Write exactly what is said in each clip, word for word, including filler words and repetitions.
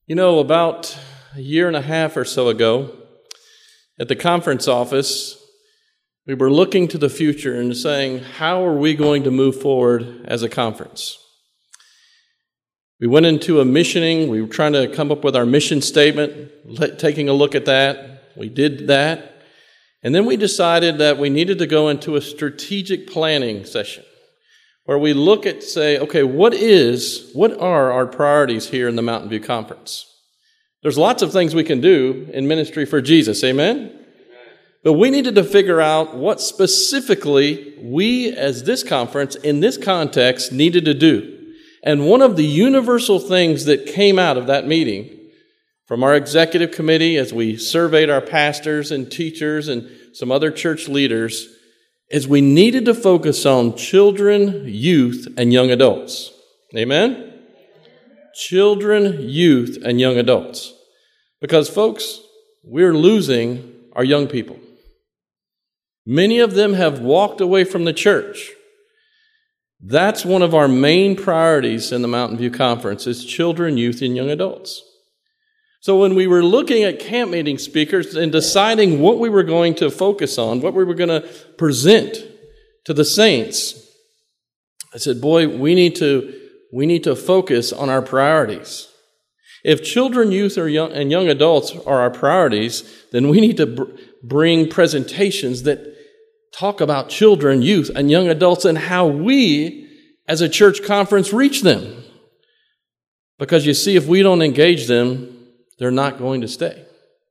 You know, about a year and a half or so ago, at the conference office, we were looking to the future and saying, how are we going to move forward as a conference? We went into a missioning. We were trying to come up with our mission statement, taking a look at that. We did that. And then we decided that we needed to go into a strategic planning session where we look at, say, okay, what is, what are our priorities here in the Mountain View Conference? There's lots of things we can do in ministry for Jesus, amen? Amen. But we needed to figure out what specifically we as this conference, in this context, needed to do. And one of the universal things that came out of that meeting from our executive committee as we surveyed our pastors and teachers and some other church leaders is we needed to focus on children, youth, and young adults. Amen? Children, youth, and young adults. Because, folks, we're losing our young people. Many of them have walked away from the church. That's one of our main priorities in the Mountain View Conference is children, youth, and young adults. So when we were looking at camp meeting speakers and deciding what we were going to focus on, what we were going to present to the saints, I said, boy, we need to we need to focus on our priorities. If children, youth, or young, and young adults are our priorities, then we need to br- bring presentations that talk about children, youth, and young adults and how we, as a church conference, reach them. Because you see, if we don't engage them, they're not going to stay.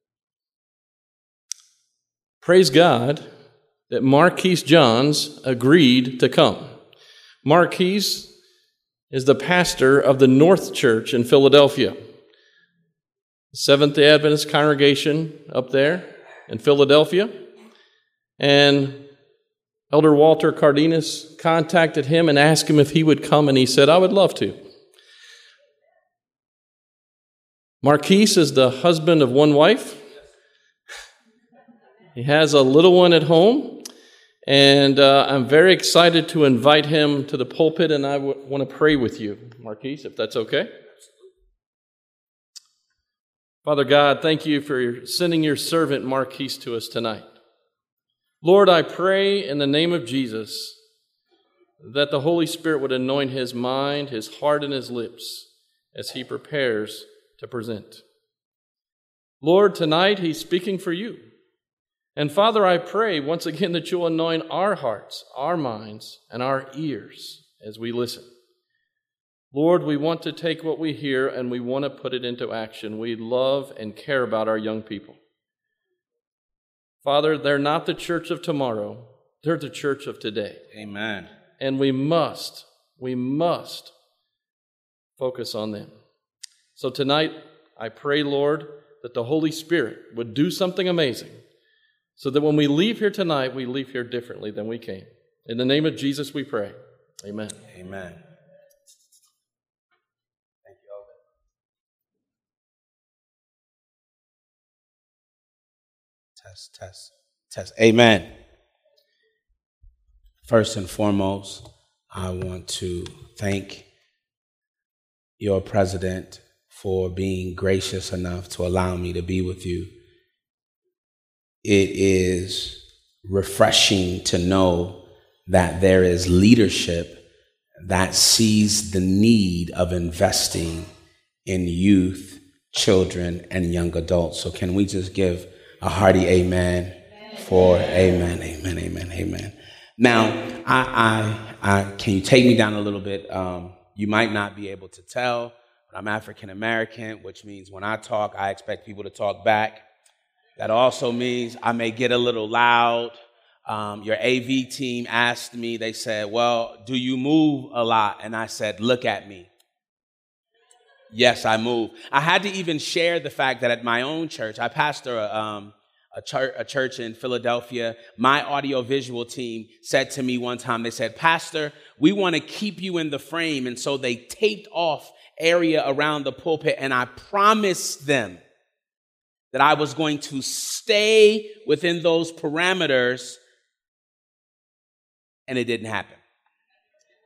Praise God that Marquise Johns agreed to come. Marquise is the pastor of the North Church in Philadelphia. Seventh-day Adventist congregation up there in Philadelphia. And Elder Walter Cardenas contacted him and asked him if he would come, and he said, I would love to. Marquise is the husband of one wife. He has a little one at home, and uh, I'm very excited to invite him to the pulpit, and I w- want to pray with you, Marquise, if that's okay. Father God, thank you for sending your servant Marquise to us tonight. Lord, I pray in the name of Jesus that the Holy Spirit would anoint his mind, his heart, and his lips as he prepares to present. Lord, tonight he's speaking for you. And Father, I pray once again that you'll anoint our hearts, our minds, and our ears as we listen. Lord, we want to take what we hear and we want to put it into action. We love and care about our young people. Father, they're not the church of tomorrow. They're the church of today. Amen. And we must, we must focus on them. So tonight, I pray, Lord, that the Holy Spirit would do something amazing so that when we leave here tonight, we leave here differently than we came. In the name of Jesus, we pray. Amen. Amen. Thank you, Elder. Test, test, test. Amen. First and foremost, I want to thank your president for being gracious enough to allow me to be with you. It is refreshing to know that there is leadership that sees the need of investing in youth, children, and young adults. So can we just give a hearty amen for amen, amen, amen, amen. Now, I, I, I can you take me down a little bit? Um, you might not be able to tell, but I'm African American, which means when I talk, I expect people to talk back. That also means I may get a little loud. Um, your A V team asked me, they said, well, do you move a lot? And I said, look at me. Yes, I move. I had to even share the fact that at my own church, I pastor a, um, a, church, a church in Philadelphia. My audiovisual team said to me one time, they said, Pastor, we want to keep you in the frame. And so they taped off area around the pulpit, and I promised them that I was going to stay within those parameters, and it didn't happen.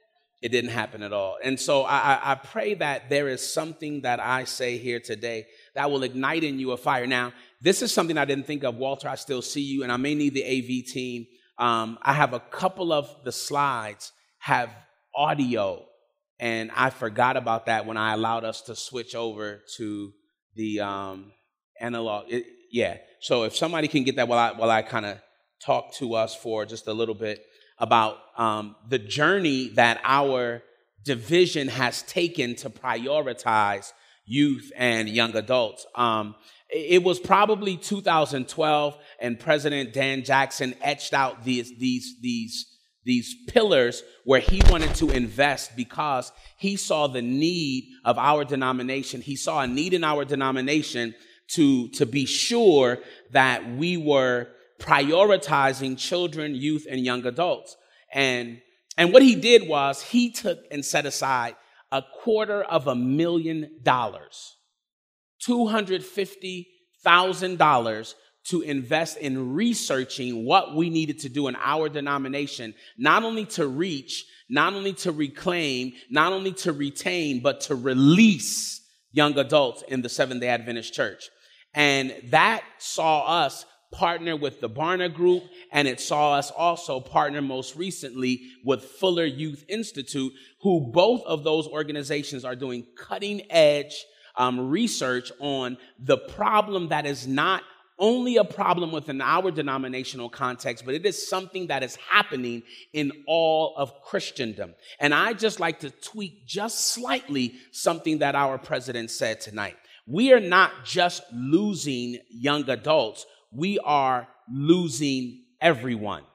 it didn't happen at all. And so I, I pray that there is something that I say here today that will ignite in you a fire. Now, this is something I didn't think of. Walter, I still see you, and I may need the A V team. Um, I have a couple of the slides have audio, and I forgot about that when I allowed us to switch over to the um, analog. It, yeah, so if somebody can get that while I, while I kind of talk to us for just a little bit about um, the journey that our division has taken to prioritize youth and young adults. Um, it was probably two thousand twelve, and President Dan Jackson etched out these these these these pillars where he wanted to invest because he saw the need of our denomination. He saw a need in our denomination to to be sure that we were prioritizing children, youth, and young adults. And, and what he did was he took and set aside a quarter of a million dollars, two hundred fifty thousand dollars to invest in researching what we needed to do in our denomination, not only to reach, not only to reclaim, not only to retain, but to release young adults in the Seventh-day Adventist Church. And that saw us partner with the Barna Group, and it saw us also partner most recently with Fuller Youth Institute, who both of those organizations are doing cutting-edge um, research on the problem that is not only a problem within our denominational context, but it is something that is happening in all of Christendom. And I just like to tweak just slightly something that our president said tonight. We are not just losing young adults, we are losing everyone.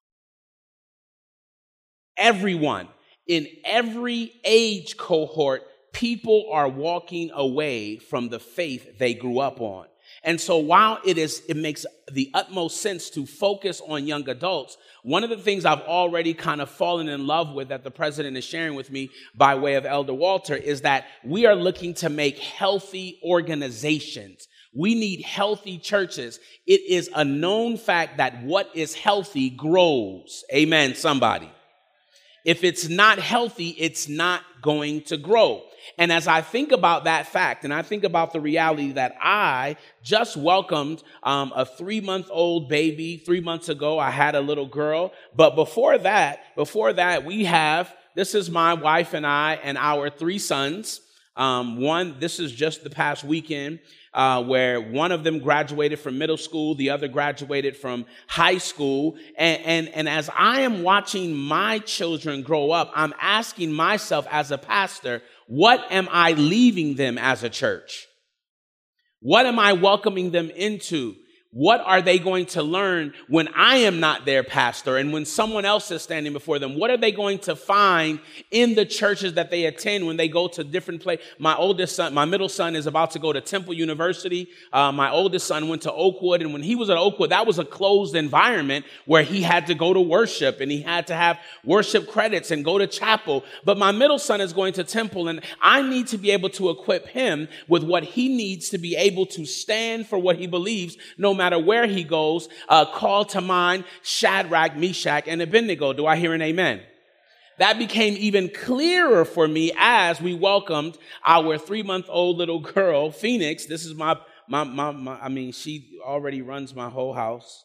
Everyone. In every age cohort, people are walking away from the faith they grew up on. And so while it is, it makes the utmost sense to focus on young adults, one of the things I've already kind of fallen in love with that the president is sharing with me by way of Elder Walter is that we are looking to make healthy organizations. We need healthy churches. It is a known fact that what is healthy grows. Amen, somebody. If it's not healthy, it's not going to grow. And as I think about that fact, and I think about the reality that I just welcomed um, a three-month-old baby. Three months ago, I had a little girl. But before that, before that, we have, this is my wife and I and our three sons. Um, one, this is just the past weekend. Uh, where one of them graduated from middle school, the other graduated from high school. And, and, and as I am watching my children grow up, I'm asking myself as a pastor, what am I leaving them as a church? What am I welcoming them into? What are they going to learn when I am not their pastor and when someone else is standing before them? What are they going to find in the churches that they attend when they go to different places? My oldest son, my middle son is about to go to Temple University. Uh, my oldest son went to Oakwood. And when he was at Oakwood, that was a closed environment where he had to go to worship and he had to have worship credits and go to chapel. But my middle son is going to Temple, and I need to be able to equip him with what he needs to be able to stand for what he believes, no matter where he goes. Uh, call to mind Shadrach, Meshach, and Abednego. Do I hear an amen? That became even clearer for me as we welcomed our three-month-old little girl, Phoenix. This is my, my, my, my I mean, she already runs my whole house.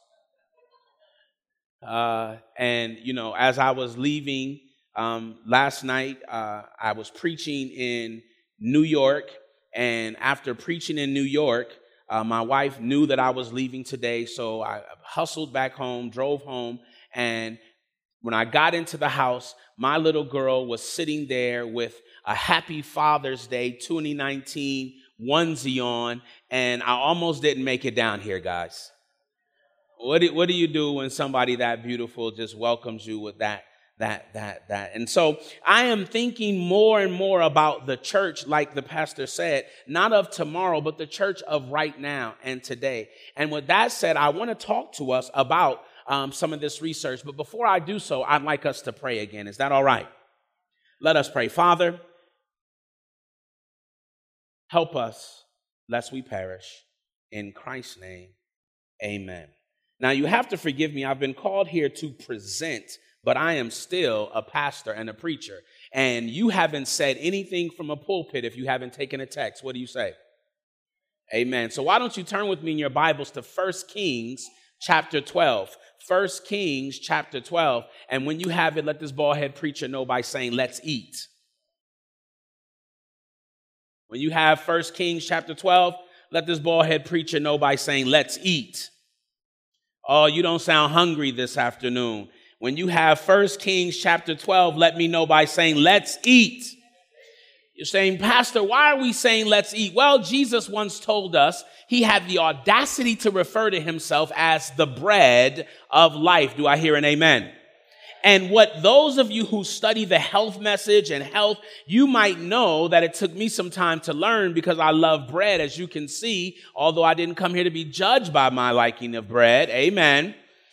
Uh, and, you know, as I was leaving um, last night, uh, I was preaching in New York. And after preaching in New York, Uh, my wife knew that I was leaving today, so I hustled back home, drove home, and when I got into the house, my little girl was sitting there with a Happy Father's Day twenty nineteen onesie on, and I almost didn't make it down here, guys. What do, what do you do when somebody that beautiful just welcomes you with that? That, that, that. And so I am thinking more and more about the church, like the pastor said, not of tomorrow, but the church of right now and today. And with that said, I want to talk to us about um, some of this research. But before I do so, I'd like us to pray again. Is that all right? Let us pray. Father, help us lest we perish. In Christ's name, amen. Now, you have to forgive me. I've been called here to present, but I am still a pastor and a preacher. and you haven't said anything from a pulpit if you haven't taken a text, what do you say? Amen. So why don't you turn with me in your Bibles to First Kings chapter twelve. First Kings chapter twelve. And when you have it, let this bald-head preacher know by saying, let's eat. When you have First Kings chapter twelve, let this bald-head preacher know by saying, let's eat. Oh, you don't sound hungry this afternoon. When you have First Kings chapter twelve, let me know by saying, let's eat. You're saying, Pastor, why are we saying let's eat? Well, Jesus once told us he had the audacity to refer to himself as the bread of life. Do I hear an amen? And what those of you who study the health message and health, you might know that it took me some time to learn because I love bread, as you can see, although I didn't come here to be judged by my liking of bread. Amen.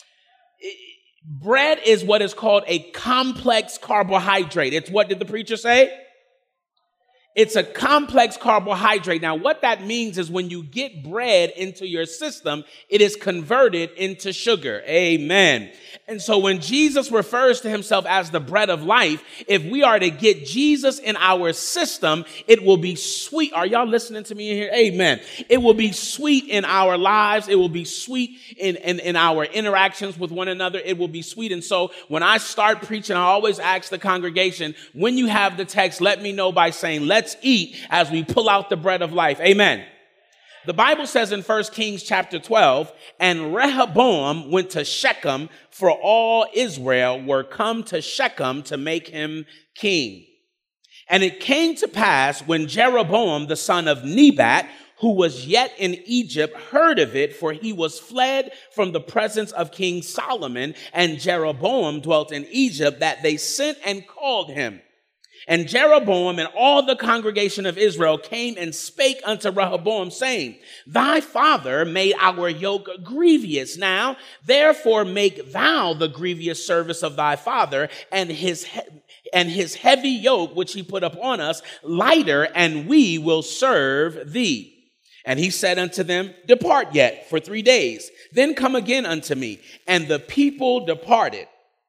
Bread is what is called a complex carbohydrate. It's what did the preacher say? It's a complex carbohydrate. Now, what that means is when you get bread into your system, it is converted into sugar. Amen. And so when Jesus refers to himself as the bread of life, if we are to get Jesus in our system, it will be sweet. Are y'all listening to me in here? Amen. It will be sweet in our lives. It will be sweet in, in, in our interactions with one another. It will be sweet. And so when I start preaching, I always ask the congregation, when you have the text, let me know by saying, let's Let's eat as we pull out the bread of life. Amen. The Bible says in First Kings chapter twelve, and Rehoboam went to Shechem, for all Israel were come to Shechem to make him king. And it came to pass when Jeroboam, the son of Nebat, who was yet in Egypt, heard of it, for he was fled from the presence of King Solomon, and Jeroboam dwelt in Egypt, that they sent and called him. And Jeroboam and all the congregation of Israel came and spake unto Rehoboam, saying, thy father made our yoke grievous. Now, therefore, make thou the grievous service of thy father, and his he- and his heavy yoke, which he put upon us, lighter, and we will serve thee. And he said unto them, depart yet for three days, then come again unto me. And the people departed.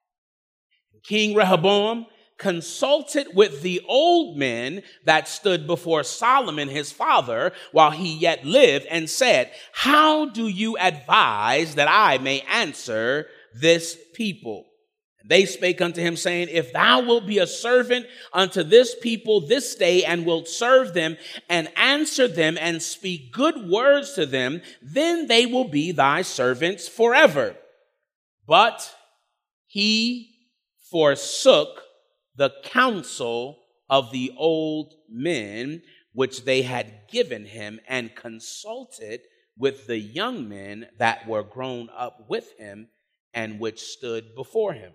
King Rehoboam consulted with the old men that stood before Solomon his father while he yet lived, and said, how do you advise that I may answer this people? And they spake unto him, saying, if thou wilt be a servant unto this people this day, and wilt serve them and answer them and speak good words to them, then they will be thy servants forever. But he forsook the counsel of the old men which they had given him, and consulted with the young men that were grown up with him, and which stood before him.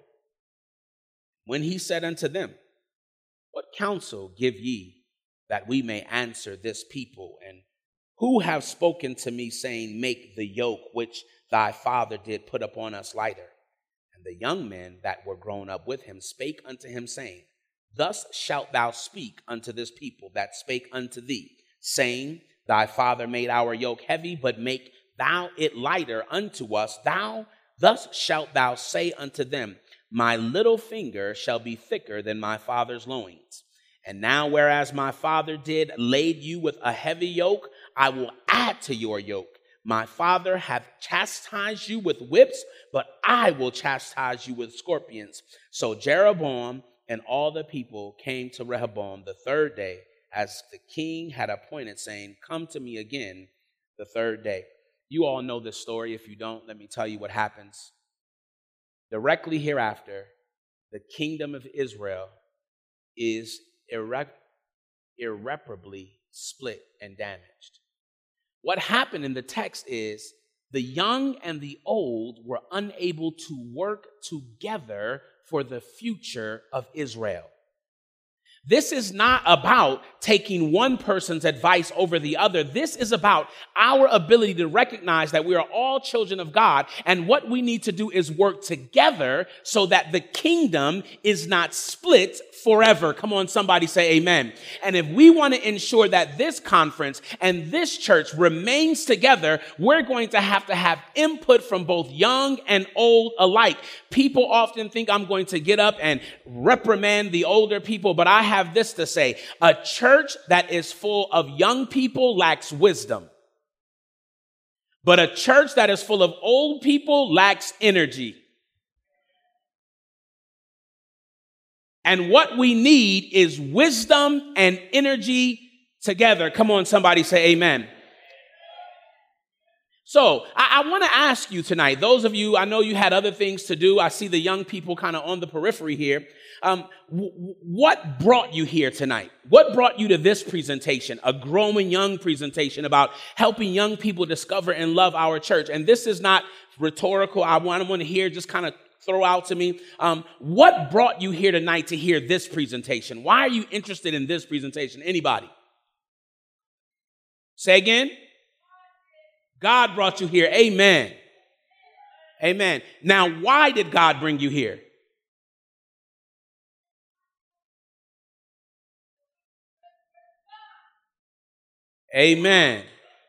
When he said unto them, what counsel give ye, that we may answer this people? And who have spoken to me, saying, make the yoke which thy father did put upon us lighter? And the young men that were grown up with him spake unto him, saying, thus shalt thou speak unto this people that spake unto thee, saying, thy father made our yoke heavy, but make thou it lighter unto us. Thou, thus shalt thou say unto them, my little finger shall be thicker than my father's loins. And now, whereas my father did lade you with a heavy yoke, I will add to your yoke. My father hath chastised you with whips, but I will chastise you with scorpions. So Jeroboam and all the people came to Rehoboam the third day, as the king had appointed, saying, come to me again the third day. You all know this story. If you don't, let me tell you what happens. Directly hereafter, the kingdom of Israel is irre- irreparably split and damaged. What happened in the text is the young and the old were unable to work together for the future of Israel. This is not about taking one person's advice over the other. This is about our ability to recognize that we are all children of God, and what we need to do is work together so that the kingdom is not split forever. Come on, somebody say amen. And if we want to ensure that this conference and this church remains together, we're going to have to have input from both young and old alike. People often think I'm going to get up and reprimand the older people, but I have this to say. A church that is full of young people lacks wisdom. But a church that is full of old people lacks energy. And what we need is wisdom and energy together. Come on, somebody say amen. So I, I want to ask you tonight, those of you, I know you had other things to do. I see the young people kind of on the periphery here. Um, w- what brought you here tonight? What brought you to this presentation, a growing young presentation about helping young people discover and love our church? And this is not rhetorical. I want, I want to hear, just kind of throw out to me. Um, what brought you here tonight to hear this presentation? Why are you interested in this presentation? Anybody? Say again. God brought you here. Amen. Amen. Now, why did God bring you here? Amen.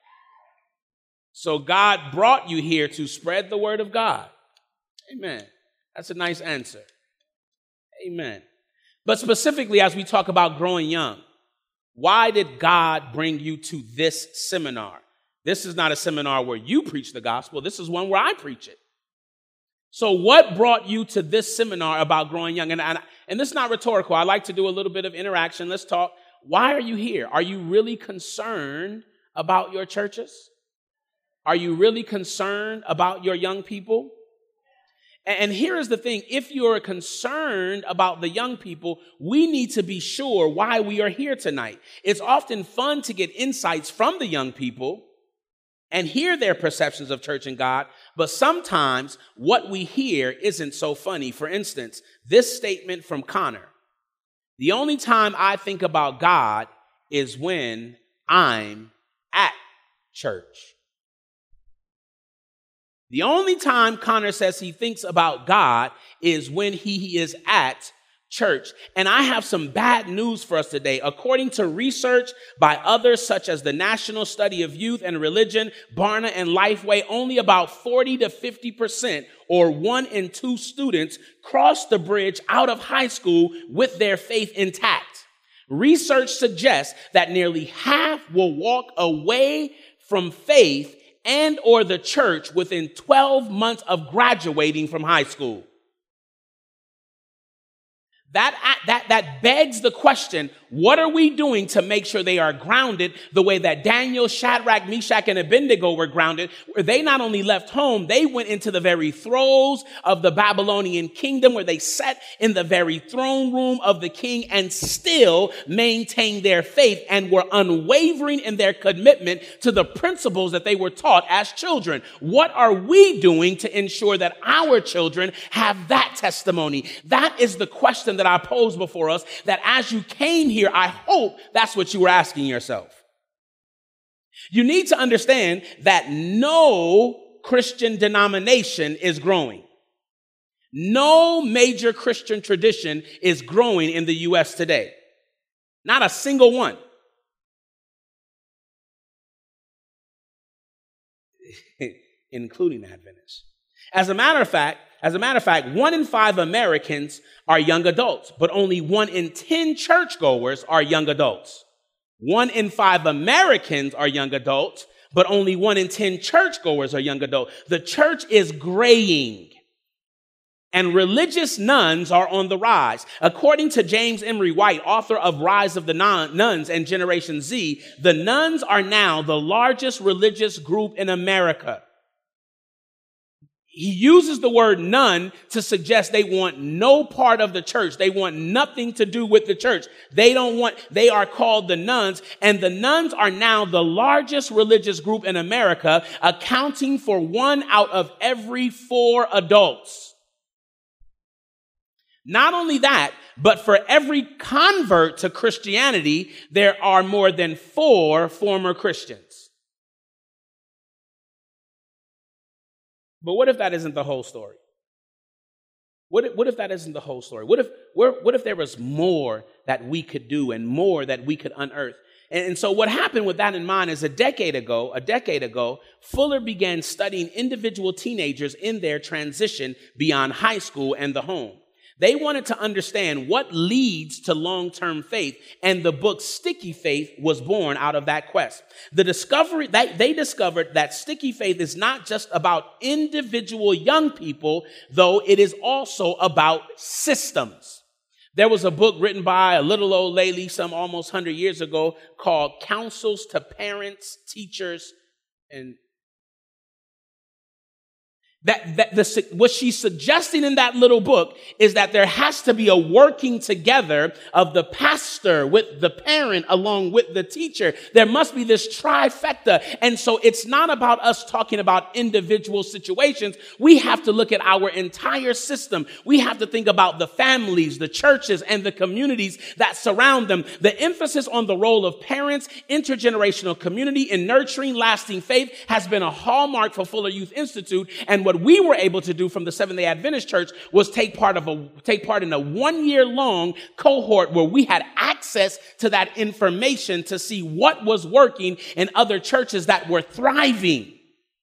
So God brought you here to spread the word of God. Amen. That's a nice answer. Amen. But specifically, as we talk about growing young, why did God bring you to this seminar? This is not a seminar where you preach the gospel. This is one where I preach it. So what brought you to this seminar about growing young? And, and, and this is not rhetorical. I like to do a little bit of interaction. Let's talk. Why are you here? Are you really concerned about your churches? Are you really concerned about your young people? And, and here is the thing. If you're concerned about the young people, we need to be sure why we are here tonight. It's often fun to get insights from the young people and hear their perceptions of church and God, but sometimes what we hear isn't so funny. For instance, this statement from Connor: the only time I think about God is when I'm at church. The only time Connor says he thinks about God is when he is at church. And I have some bad news for us today. According to research by others such as the National Study of Youth and Religion, Barna and Lifeway, only about forty to fifty percent, or one in two students, cross the bridge out of high school with their faith intact. Research suggests that nearly half will walk away from faith and or the church within twelve months of graduating from high school. That, that, that begs the question, what are we doing to make sure they are grounded the way that Daniel, Shadrach, Meshach, and Abednego were grounded, where they not only left home, they went into the very throes of the Babylonian kingdom, where they sat in the very throne room of the king and still maintained their faith and were unwavering in their commitment to the principles that they were taught as children. What are we doing to ensure that our children have that testimony? That is the question that I pose before us, that as you came here, I hope that's what you were asking yourself. You need to understand that no Christian denomination is growing. No major Christian tradition is growing in the U S today. Not a single one. Including Adventists. As a matter of fact, As a matter of fact, one in five Americans are young adults, but only one in ten churchgoers are young adults. One in five Americans are young adults, but only one in ten churchgoers are young adults. The church is graying, and religious nuns are on the rise. According to James Emery White, author of Rise of the Nuns and Generation Z, the nuns are now the largest religious group in America. He uses the word nun to suggest they want no part of the church. They want nothing to do with the church. They don't want, they are called the nuns, and the nuns are now the largest religious group in America, accounting for one out of every four adults. Not only that, but for every convert to Christianity, there are more than four former Christians. But what if that isn't the whole story? What if, what if that isn't the whole story? What if, what if there was more that we could do and more that we could unearth? And, and so what happened with that in mind is a decade ago, a decade ago, Fuller began studying individual teenagers in their transition beyond high school and the home. They wanted to understand what leads to long-term faith, and the book Sticky Faith was born out of that quest. The discovery that they discovered that sticky faith is not just about individual young people, though it is also about systems. There was a book written by a little old lady some almost one hundred years ago called Counsels to Parents, Teachers, and That, that the, what she's suggesting in that little book is that there has to be a working together of the pastor with the parent along with the teacher. There must be this trifecta. And so it's not about us talking about individual situations. We have to look at our entire system. We have to think about the families, the churches, and the communities that surround them. The emphasis on the role of parents, intergenerational community, in nurturing lasting faith has been a hallmark for Fuller Youth Institute. And what we were able to do from the Seventh-day Adventist Church was take part of a take part in a one-year-long cohort where we had access to that information to see what was working in other churches that were thriving.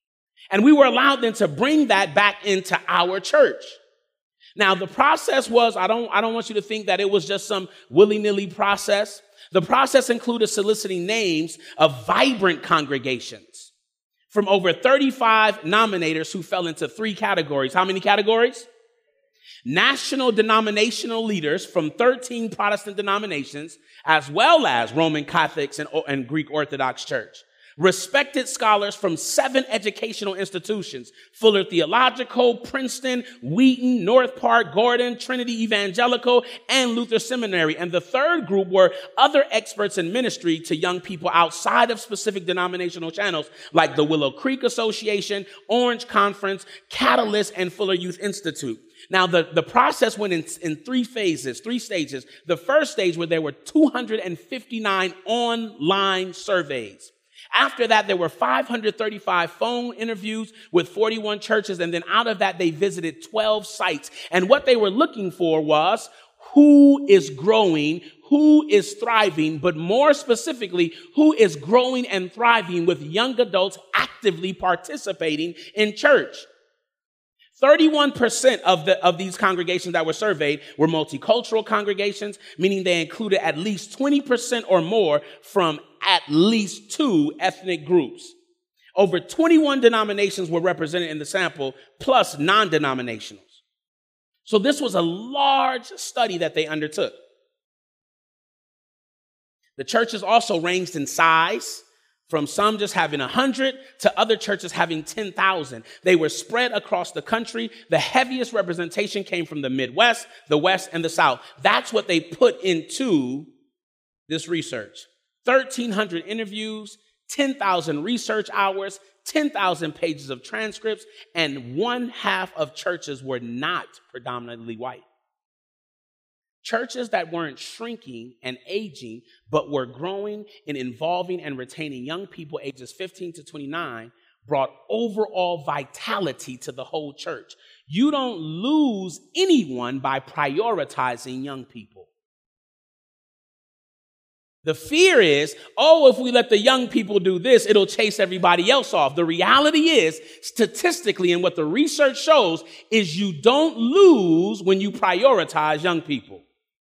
And we were allowed then to bring that back into our church. Now, the process was, I don't, I don't want you to think that it was just some willy-nilly process. The process included soliciting names of vibrant congregations from over thirty-five nominators who fell into three categories. How many categories? National denominational leaders from thirteen Protestant denominations, as well as Roman Catholics and, and Greek Orthodox Church. Respected scholars from seven educational institutions: Fuller Theological, Princeton, Wheaton, North Park, Gordon, Trinity Evangelical, and Luther Seminary. And the third group were other experts in ministry to young people outside of specific denominational channels like the Willow Creek Association, Orange Conference, Catalyst, and Fuller Youth Institute. Now, the, the process went in, in three phases, three stages. The first stage, where there were two hundred fifty-nine online surveys. After that, there were five hundred thirty-five phone interviews with forty-one churches. And then out of that, they visited twelve sites. And what they were looking for was who is growing, who is thriving, but more specifically, who is growing and thriving with young adults actively participating in church. thirty-one percent of the of these congregations that were surveyed were multicultural congregations, meaning they included at least twenty percent or more from at least two ethnic groups. Over twenty-one denominations were represented in the sample, plus non-denominationals. So this was a large study that they undertook. The churches also ranged in size, from some just having one hundred to other churches having ten thousand. They were spread across the country. The heaviest representation came from the Midwest, the West, and the South. That's what they put into this research. thirteen hundred interviews, ten thousand research hours, ten thousand pages of transcripts, and one half of churches were not predominantly white. Churches that weren't shrinking and aging, but were growing and involving and retaining young people ages fifteen to twenty-nine brought overall vitality to the whole church. You don't lose anyone by prioritizing young people. The fear is, oh, if we let the young people do this, it'll chase everybody else off. The reality is, statistically, and what the research shows, is you don't lose when you prioritize young people.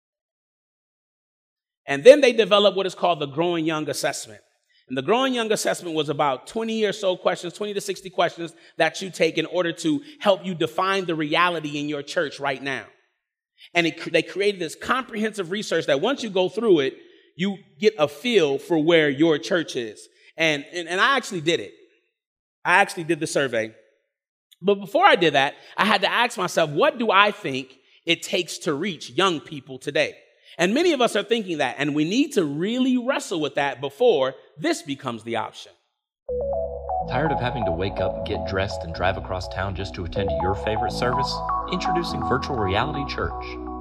And then they developed what is called the Growing Young Assessment. And the Growing Young Assessment was about twenty or so questions, twenty to sixty questions that you take in order to help you define the reality in your church right now. And it, they created this comprehensive research that once you go through it, you get a feel for where your church is. And, and, and I actually did it. I actually did the survey. But before I did that, I had to ask myself, what do I think it takes to reach young people today? And many of us are thinking that, and we need to really wrestle with that before this becomes the option. Tired of having to wake up, get dressed, and drive across town just to attend your favorite service? Introducing Virtual Reality Church.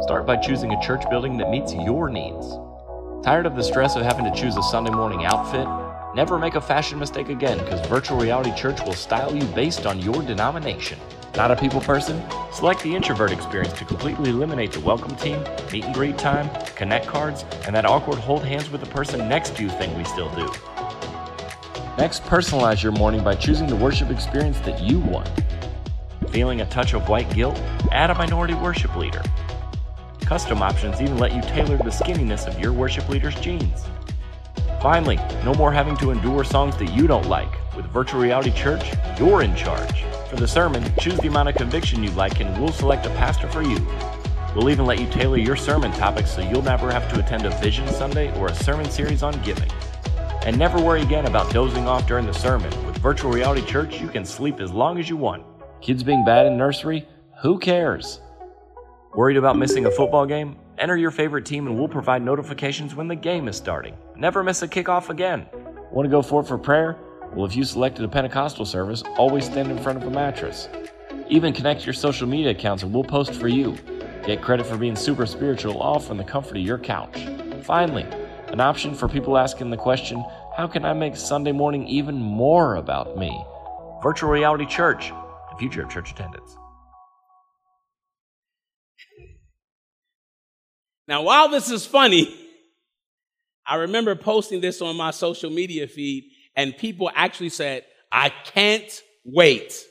Start by choosing a church building that meets your needs. Tired of the stress of having to choose a Sunday morning outfit? Never make a fashion mistake again, because Virtual Reality Church will style you based on your denomination. Not a people person? Select the Introvert Experience to completely eliminate the welcome team, meet and greet time, connect cards, and that awkward hold hands with the person next to you thing we still do. Next, personalize your morning by choosing the worship experience that you want. Feeling a touch of white guilt? Add a minority worship leader. Custom options even let you tailor the skinniness of your worship leader's jeans. Finally, no more having to endure songs that you don't like. With Virtual Reality Church, you're in charge. For the sermon, choose the amount of conviction you like and we'll select a pastor for you. We'll even let you tailor your sermon topics so you'll never have to attend a Vision Sunday or a sermon series on giving. And never worry again about dozing off during the sermon. With Virtual Reality Church, you can sleep as long as you want. Kids being bad in nursery? Who cares? Worried about missing a football game? Enter your favorite team and we'll provide notifications when the game is starting. Never miss a kickoff again. Want to go forth for prayer? Well, if you selected a Pentecostal service, always stand in front of a mattress. Even connect your social media accounts and we'll post for you. Get credit for being super spiritual, all from the comfort of your couch. Finally, an option for people asking the question, how can I make Sunday morning even more about me? Virtual Reality Church, the future of church attendance. Now, while this is funny, I remember posting this on my social media feed, and people actually said, I can't wait.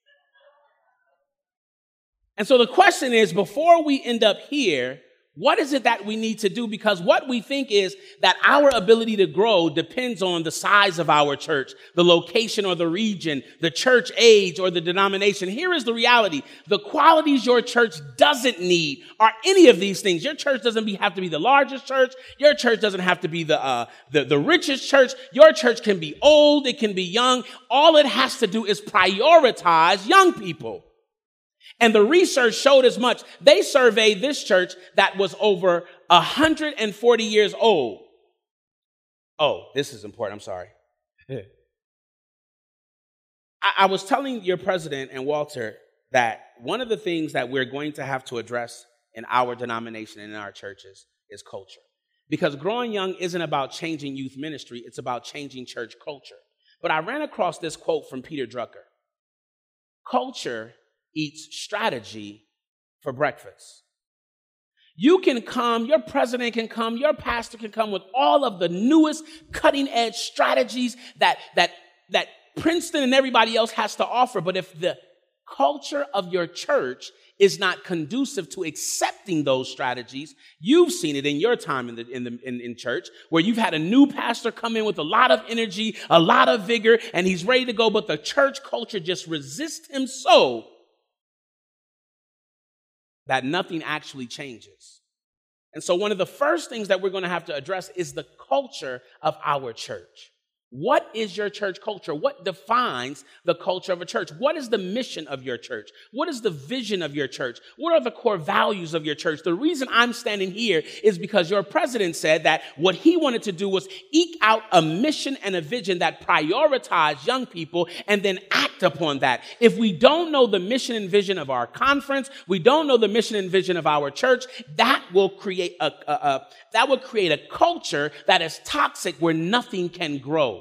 And so the question is, before we end up here, what is it that we need to do? Because what we think is that our ability to grow depends on the size of our church, the location or the region, the church age or the denomination. Here is the reality. The qualities your church doesn't need are any of these things. Your church doesn't be, have to be the largest church. Your church doesn't have to be the, uh, the, the richest church. Your church can be old. It can be young. All it has to do is prioritize young people. And the research showed as much. They surveyed this church that was over one hundred forty years old. Oh, this is important. I'm sorry. I, I was telling your president and Walter that one of the things that we're going to have to address in our denomination and in our churches is culture. Because growing young isn't about changing youth ministry. It's about changing church culture. But I ran across this quote from Peter Drucker. Culture eats strategy for breakfast. You can come, your president can come, your pastor can come with all of the newest cutting edge strategies that, that, that Princeton and everybody else has to offer. But if the culture of your church is not conducive to accepting those strategies, you've seen it in your time in the, in the, in, in church, where you've had a new pastor come in with a lot of energy, a lot of vigor, and he's ready to go, but the church culture just resists him so that nothing actually changes. And so one of the first things that we're going to have to address is the culture of our church. What is your church culture? What defines the culture of a church? What is the mission of your church? What is the vision of your church? What are the core values of your church? The reason I'm standing here is because your president said that what he wanted to do was eke out a mission and a vision that prioritized young people and then act upon that. If we don't know the mission and vision of our conference, we don't know the mission and vision of our church, that will create a, a, a that will create a culture that is toxic where nothing can grow.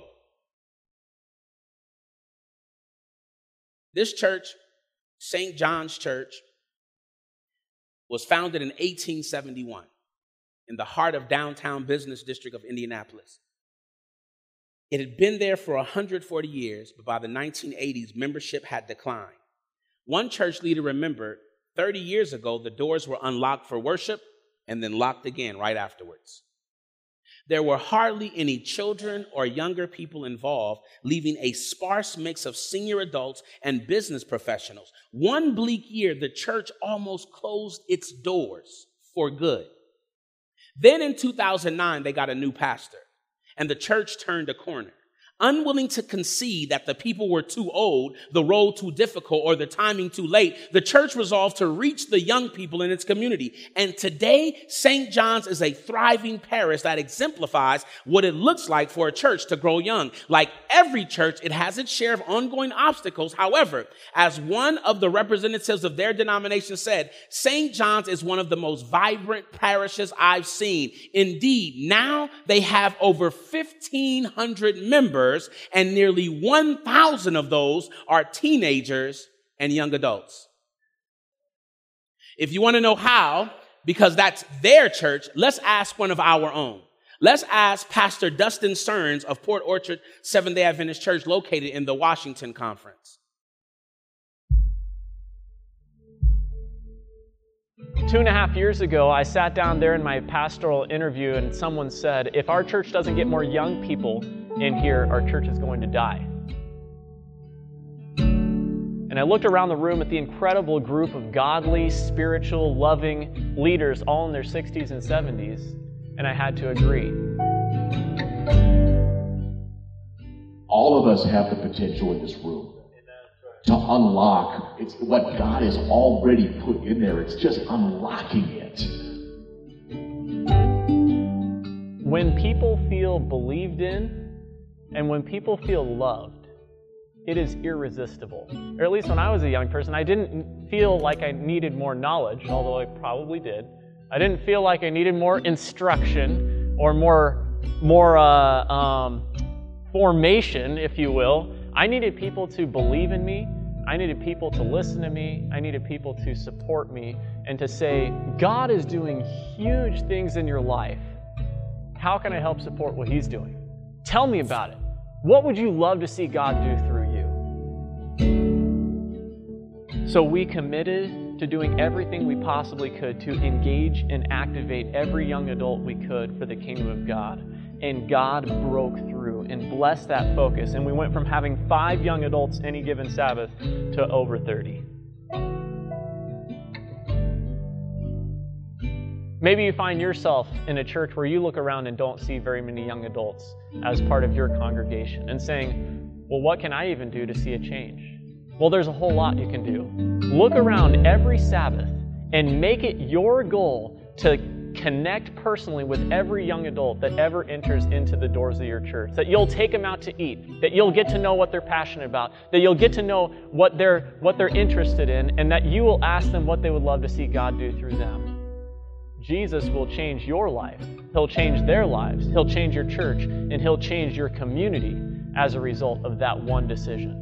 This church, Saint John's Church, was founded in eighteen seventy-one in the heart of downtown business district of Indianapolis. It had been there for one hundred forty years, but by the nineteen eighties, membership had declined. One church leader remembered thirty years ago, the doors were unlocked for worship and then locked again right afterwards. There were hardly any children or younger people involved, leaving a sparse mix of senior adults and business professionals. One bleak year, the church almost closed its doors for good. Then in two thousand nine, they got a new pastor, and the church turned a corner. unwilling to concede that the people were too old, the road too difficult, or the timing too late, the church resolved to reach the young people in its community. And today, Saint John's is a thriving parish that exemplifies what it looks like for a church to grow young. Like every church, it has its share of ongoing obstacles. However, as one of the representatives of their denomination said, Saint John's is one of the most vibrant parishes I've seen. Indeed, now they have over fifteen hundred members, and nearly one thousand of those are teenagers and young adults. If you want to know how, because that's their church, let's ask one of our own. Let's ask Pastor Dustin Stearns of Port Orchard Seventh-day Adventist Church, located in the Washington Conference. Two and a half years ago, I sat down there in my pastoral interview and someone said, if our church doesn't get more young people in here, our church is going to die. And I looked around the room at the incredible group of godly, spiritual, loving leaders, all in their sixties and seventies, and I had to agree. All of us have the potential in this room to unlock. It's what God has already put in there. It's just unlocking it. When people feel believed in and when people feel loved, it is irresistible. Or at least when I was a young person, I didn't feel like I needed more knowledge, although I probably did. I didn't feel like I needed more instruction or more, more uh, um, formation, if you will. I needed people to believe in me. I needed people to listen to me. I needed people to support me and to say, God is doing huge things in your life. How can I help support what He's doing? Tell me about it. What would you love to see God do through you? So we committed to doing everything we possibly could to engage and activate every young adult we could for the kingdom of God. And God broke through and blessed that focus. And we went from having five young adults any given Sabbath to over thirty. Maybe you find yourself in a church where you look around and don't see very many young adults as part of your congregation and saying, well, what can I even do to see a change? Well, there's a whole lot you can do. Look around every Sabbath and make it your goal to connect personally with every young adult that ever enters into the doors of your church, that you'll take them out to eat, that you'll get to know what they're passionate about, that you'll get to know what they're, what they're interested in, and that you will ask them what they would love to see God do through them. Jesus will change your life. He'll change their lives. He'll change your church, and He'll change your community as a result of that one decision.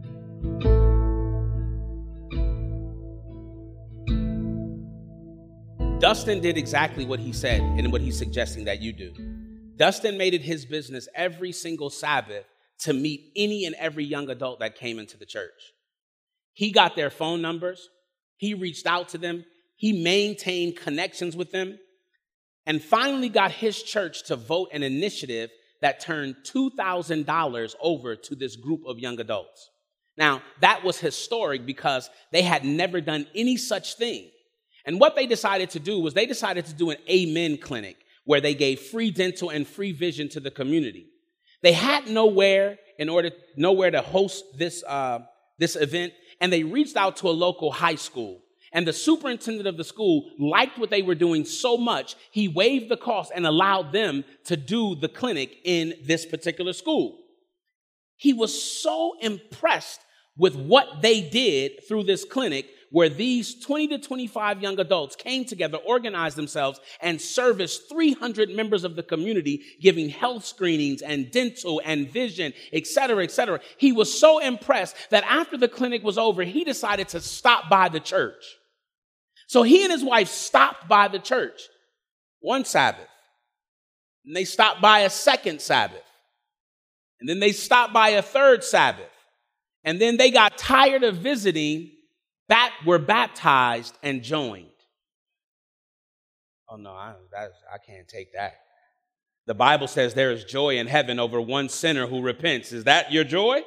Dustin did exactly what he said and what he's suggesting that you do. Dustin made it his business every single Sabbath to meet any and every young adult that came into the church. He got their phone numbers. He reached out to them. He maintained connections with them, and finally got his church to vote an initiative that turned two thousand dollars over to this group of young adults. Now, that was historic because they had never done any such thing. And what they decided to do was they decided to do an Amen clinic where they gave free dental and free vision to the community. They had nowhere in order nowhere to host this uh, this event, and they reached out to a local high school. And the superintendent of the school liked what they were doing so much, he waived the cost and allowed them to do the clinic in this particular school. He was so impressed with what they did through this clinic, where these twenty to twenty-five young adults came together, organized themselves, and serviced three hundred members of the community, giving health screenings and dental and vision, et cetera, et cetera. He was so impressed that after the clinic was over, he decided to stop by the church. So he and his wife stopped by the church one Sabbath, and they stopped by a second Sabbath, and then they stopped by a third Sabbath, and then they got tired of visiting, bat, were baptized and joined. Oh no, I, that, I can't take that. The Bible says there is joy in heaven over one sinner who repents. Is that your joy?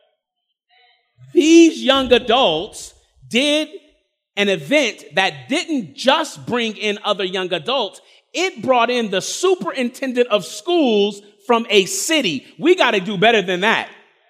These young adults did an event that didn't just bring in other young adults. It brought in the superintendent of schools from a city. We got to do better than that.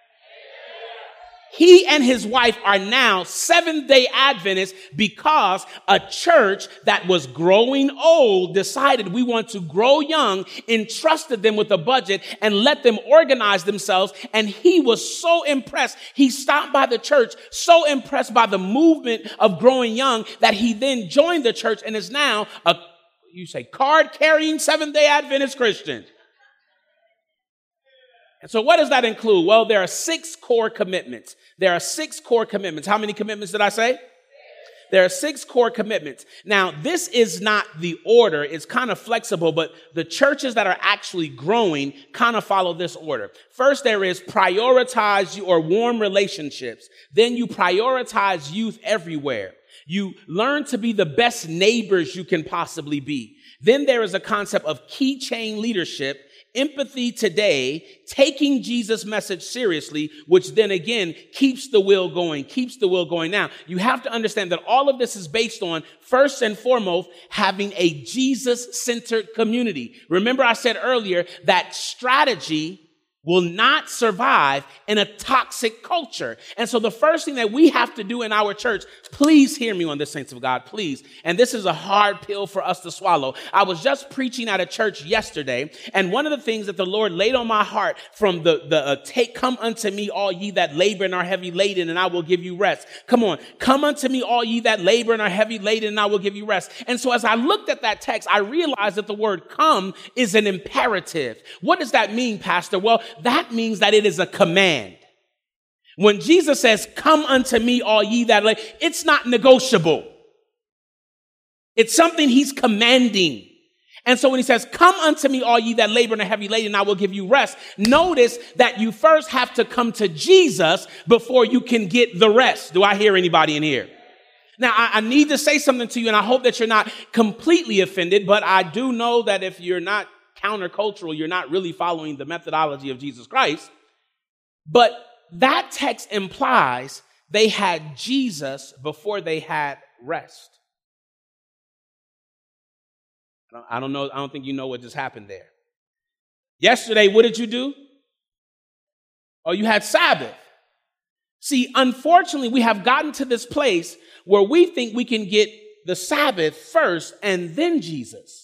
He and his wife are now Seventh-day Adventists because a church that was growing old decided we want to grow young, entrusted them with a budget, and let them organize themselves. And he was so impressed. He stopped by the church, so impressed by the movement of growing young that he then joined the church and is now a, you say, card-carrying Seventh-day Adventist Christian. And so what does that include? Well, there are six core commitments. There are six core commitments. How many commitments did I say? There are six core commitments. Now, this is not the order. It's kind of flexible, but the churches that are actually growing kind of follow this order. First, there is prioritize or warm relationships. Then you prioritize youth everywhere. You learn to be the best neighbors you can possibly be. Then there is a concept of key chain leadership. Empathy today, taking Jesus' message seriously, which then again keeps the wheel going, keeps the wheel going. Now, you have to understand that all of this is based on, first and foremost, having a Jesus-centered community. Remember I said earlier that strategy will not survive in a toxic culture. And so the first thing that we have to do in our church, please hear me on this, saints of God, please. And this is a hard pill for us to swallow. I was just preaching at a church yesterday, and one of the things that the Lord laid on my heart from the, the uh, take, come unto me, all ye that labor and are heavy laden, and I will give you rest. Come on, come unto me, all ye that labor and are heavy laden, and I will give you rest. And so as I looked at that text, I realized that the word come is an imperative. What does that mean, Pastor? Well, that means that it is a command. When Jesus says, come unto me, all ye that labor, it's not negotiable. It's something he's commanding. And so when he says, come unto me, all ye that labor and are heavy laden, I will give you rest. Notice that you first have to come to Jesus before you can get the rest. Do I hear anybody in here? Now, I, I need to say something to you, and I hope that you're not completely offended, but I do know that if you're not countercultural, you're not really following the methodology of Jesus Christ. But that text implies they had Jesus before they had rest. I don't know. I don't think you know what just happened there. Yesterday, what did you do? Oh, you had Sabbath. See, unfortunately, we have gotten to this place where we think we can get the Sabbath first and then Jesus.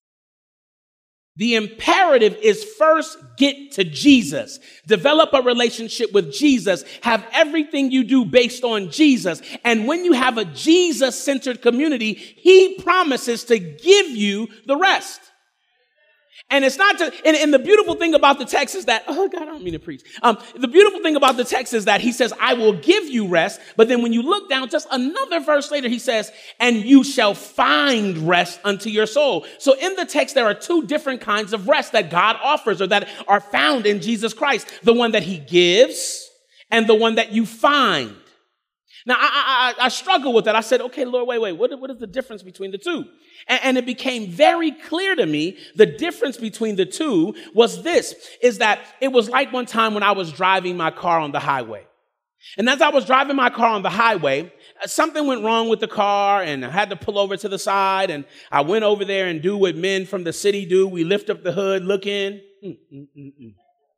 The imperative is first get to Jesus. Develop a relationship with Jesus. Have everything you do based on Jesus. And when you have a Jesus-centered community, he promises to give you the rest. And it's not just, and, and the beautiful thing about the text is that, oh God, I don't mean to preach. Um, the beautiful thing about the text is that he says, I will give you rest. But then when you look down just another verse later, he says, and you shall find rest unto your soul. So in the text, there are two different kinds of rest that God offers or that are found in Jesus Christ. The one that he gives and the one that you find. Now, I, I, I struggle with that. I said, okay, Lord, wait, wait, what, what is the difference between the two? And, and it became very clear to me the difference between the two was this, is that it was like one time when I was driving my car on the highway. And as I was driving my car on the highway, something went wrong with the car and I had to pull over to the side. And I went over there and do what men from the city do. We lift up the hood, look in. Mm, mm, mm, mm.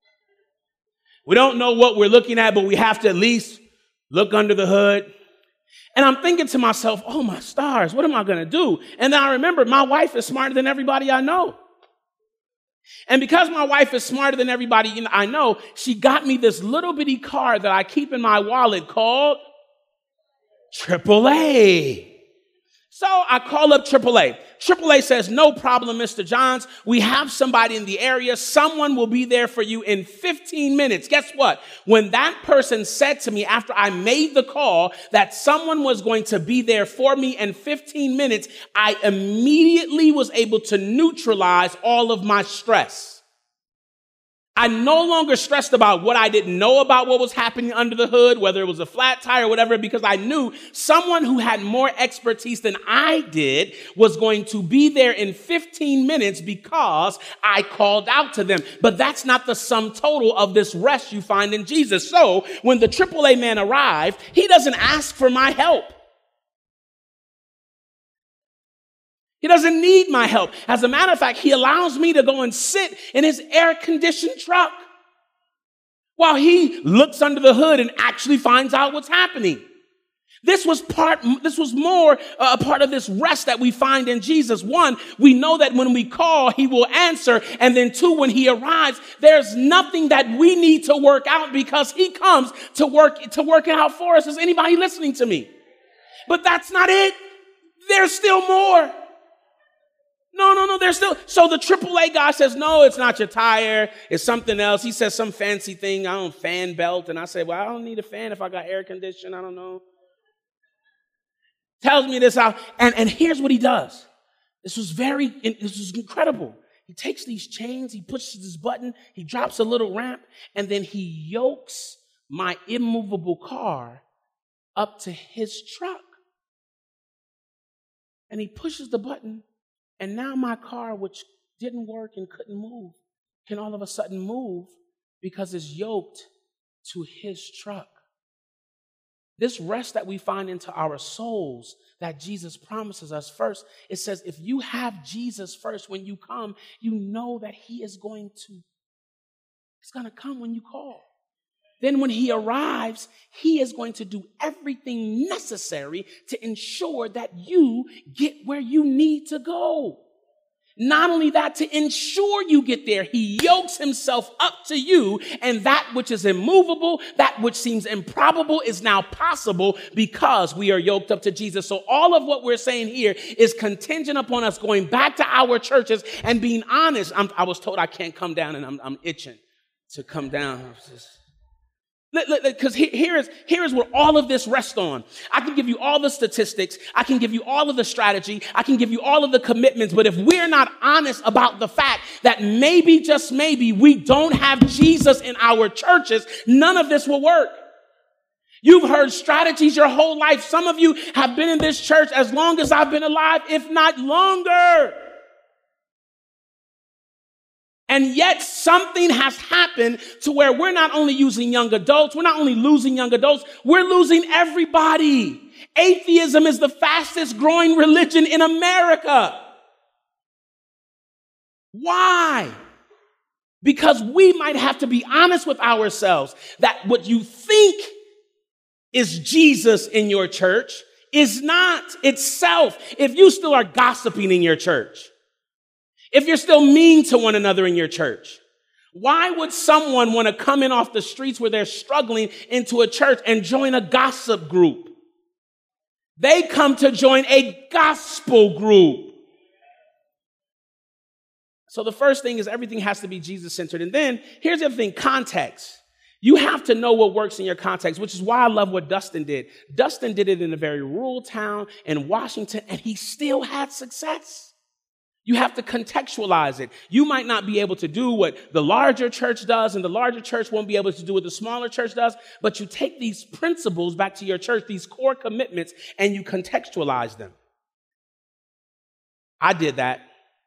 We don't know what we're looking at, but we have to at least look under the hood. And I'm thinking to myself, oh, my stars, what am I going to do? And then I remember my wife is smarter than everybody I know. And because my wife is smarter than everybody I know, she got me this little bitty card that I keep in my wallet called triple A. So I call up triple A. triple A says, no problem, Mister Johns. We have somebody in the area. Someone will be there for you in fifteen minutes. Guess what? When that person said to me after I made the call that someone was going to be there for me in fifteen minutes, I immediately was able to neutralize all of my stress. I no longer stressed about what I didn't know about what was happening under the hood, whether it was a flat tire or whatever, because I knew someone who had more expertise than I did was going to be there in fifteen minutes because I called out to them. But that's not the sum total of this rest you find in Jesus. So when the triple A man arrived, he doesn't ask for my help. He doesn't need my help. As a matter of fact, he allows me to go and sit in his air-conditioned truck while he looks under the hood and actually finds out what's happening. This was part, this was more uh, a part of this rest that we find in Jesus. One, we know that when we call, he will answer. And then two, when he arrives, there's nothing that we need to work out because he comes to work, to work it out for us. Is anybody listening to me? But that's not it. There's still more. No, no, no, there's still, so the triple A guy says, no, it's not your tire, it's something else. He says some fancy thing, I don't fan belt. And I say, well, I don't need a fan if I got air conditioning, I don't know. Tells me this out, and, and here's what he does. This was very, this was incredible. He takes these chains, he pushes this button, he drops a little ramp, and then he yokes my immovable car up to his truck. And he pushes the button, and now my car, which didn't work and couldn't move, can all of a sudden move because it's yoked to his truck. This rest that we find into our souls that Jesus promises us first, it says if you have Jesus first when you come, you know that he is going to, it's going to come when you call. Then when he arrives, he is going to do everything necessary to ensure that you get where you need to go. Not only that, to ensure you get there, he yokes himself up to you, and that which is immovable, that which seems improbable is now possible because we are yoked up to Jesus. So all of what we're saying here is contingent upon us going back to our churches and being honest. I'm, I was told I can't come down, and I'm, I'm itching to come down. Because here is, here is where all of this rests on. I can give you all the statistics. I can give you all of the strategy. I can give you all of the commitments. But if we're not honest about the fact that maybe, just maybe, we don't have Jesus in our churches, none of this will work. You've heard strategies your whole life. Some of you have been in this church as long as I've been alive, if not longer. And yet something has happened to where we're not only using young adults, we're not only losing young adults, we're losing everybody. Atheism is the fastest growing religion in America. Why? Because we might have to be honest with ourselves that what you think is Jesus in your church is not itself. If you still are gossiping in your church, if you're still mean to one another in your church, why would someone want to come in off the streets where they're struggling into a church and join a gossip group? They come to join a gospel group. So the first thing is everything has to be Jesus-centered. And then here's the other thing, context. You have to know what works in your context, which is why I love what Dustin did. Dustin did it in a very rural town in Washington, and he still had success. You have to contextualize it. You might not be able to do what the larger church does, and the larger church won't be able to do what the smaller church does, but you take these principles back to your church, these core commitments, and you contextualize them. I did that.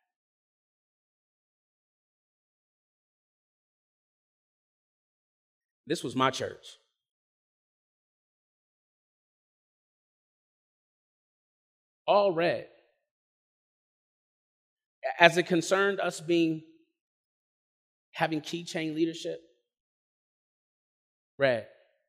This was my church. All red. As it concerned us being, having keychain leadership, red.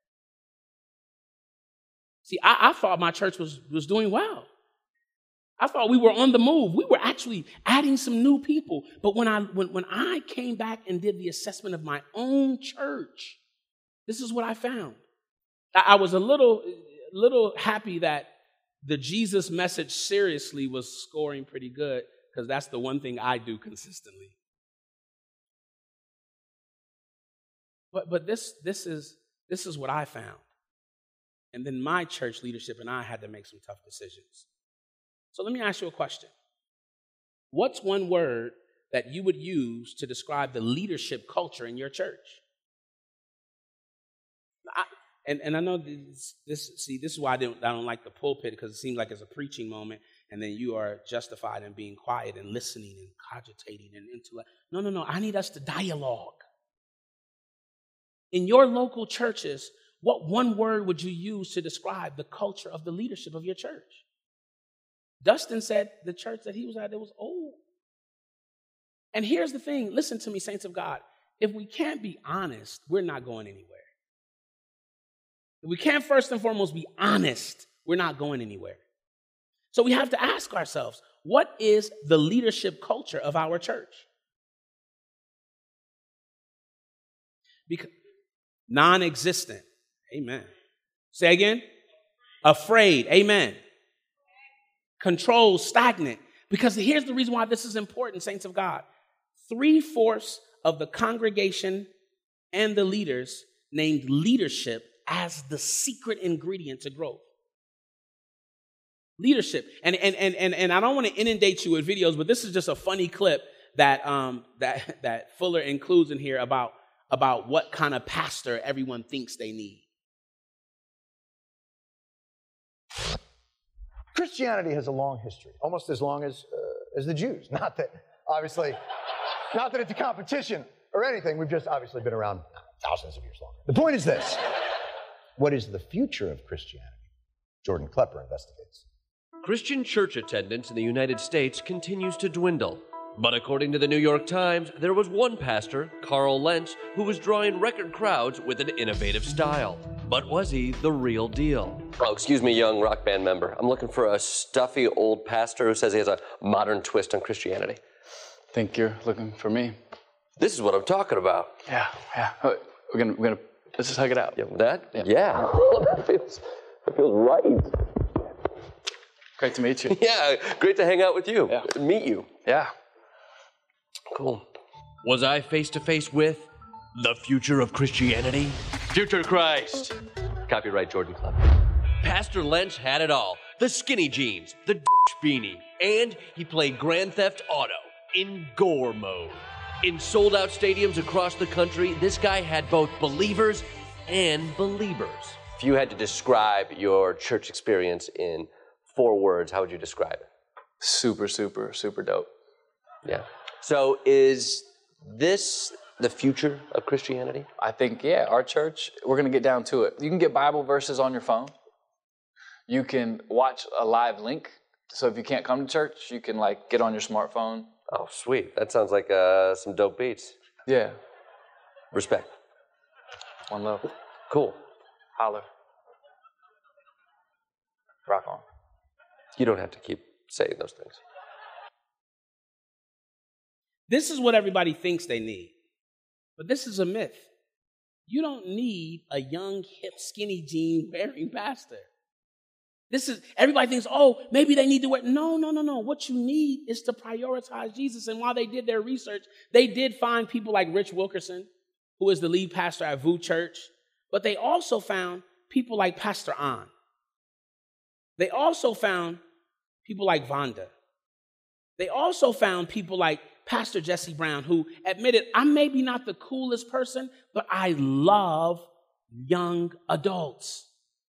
See, I, I thought my church was, was doing well. I thought we were on the move. We were actually adding some new people. But when I, when, when I came back and did the assessment of my own church, this is what I found. I, I was a little, little happy that the Jesus message seriously was scoring pretty good, because that's the one thing I do consistently. But but this this is this is what I found. And then my church leadership and I had to make some tough decisions. So let me ask you a question. What's one word that you would use to describe the leadership culture in your church? I, and, and I know this, this, see, this is why I don't, I don't like the pulpit, because it seems like it's a preaching moment, and then you are justified in being quiet and listening and cogitating and intellect. No, no, no. I need us to dialogue. In your local churches, what one word would you use to describe the culture of the leadership of your church? Dustin said the church that he was at, it was old. And here's the thing. Listen to me, saints of God. If we can't be honest, we're not going anywhere. If we can't first and foremost be honest, we're not going anywhere. So we have to ask ourselves, what is the leadership culture of our church? Because non-existent. Amen. Say again. Afraid. Amen. Controlled, stagnant. Because here's the reason why this is important, saints of God. Three-fourths of the congregation and the leaders named leadership as the secret ingredient to growth. Leadership. And, and, and, and, and I don't want to inundate you with videos, but this is just a funny clip that, um, that, that Fuller includes in here about, about what kind of pastor everyone thinks they need. Christianity has a long history, almost as long as uh, as the Jews. Not that, obviously, not that it's a competition or anything. We've just obviously been around thousands of years longer. The point is this. What is the future of Christianity? Jordan Klepper investigates. Christian church attendance in the United States continues to dwindle. But according to the New York Times, there was one pastor, Carl Lentz, who was drawing record crowds with an innovative style. But was he the real deal? Oh, excuse me, young rock band member. I'm looking for a stuffy old pastor who says he has a modern twist on Christianity. Think you're looking for me? This is what I'm talking about. Yeah, yeah. We're gonna, we're gonna. Let's just hug it out. Yeah, that? Yeah. Yeah. that feels, that feels right. Great to meet you. Yeah, great to hang out with you. Yeah. Meet you. Yeah. Cool. Was I face to face with the future of Christianity? Future Christ. Copyright Jordan Klepper. Pastor Lentz had it all. The skinny jeans, the beanie, and he played Grand Theft Auto in gore mode. In sold-out stadiums across the country, this guy had both believers and believers. If you had to describe your church experience in four words, how would you describe it? Super, super, super dope. Yeah. So is this the future of Christianity? I think, yeah, our church, we're going to get down to it. You can get Bible verses on your phone. You can watch a live link. So if you can't come to church, you can like get on your smartphone. Oh, sweet. That sounds like uh, some dope beats. Yeah. Respect. One love. Cool. Holler. Rock on. You don't have to keep saying those things. This is what everybody thinks they need. But this is a myth. You don't need a young, hip, skinny jean wearing pastor. This is, everybody thinks, oh, maybe they need to wear. No, no, no, no. What you need is to prioritize Jesus. And while they did their research, they did find people like Rich Wilkerson, who is the lead pastor at V U Church. But they also found people like Pastor An. They also found people like Vonda. They also found people like Pastor Jesse Brown, who admitted, I'm maybe not the coolest person, but I love young adults.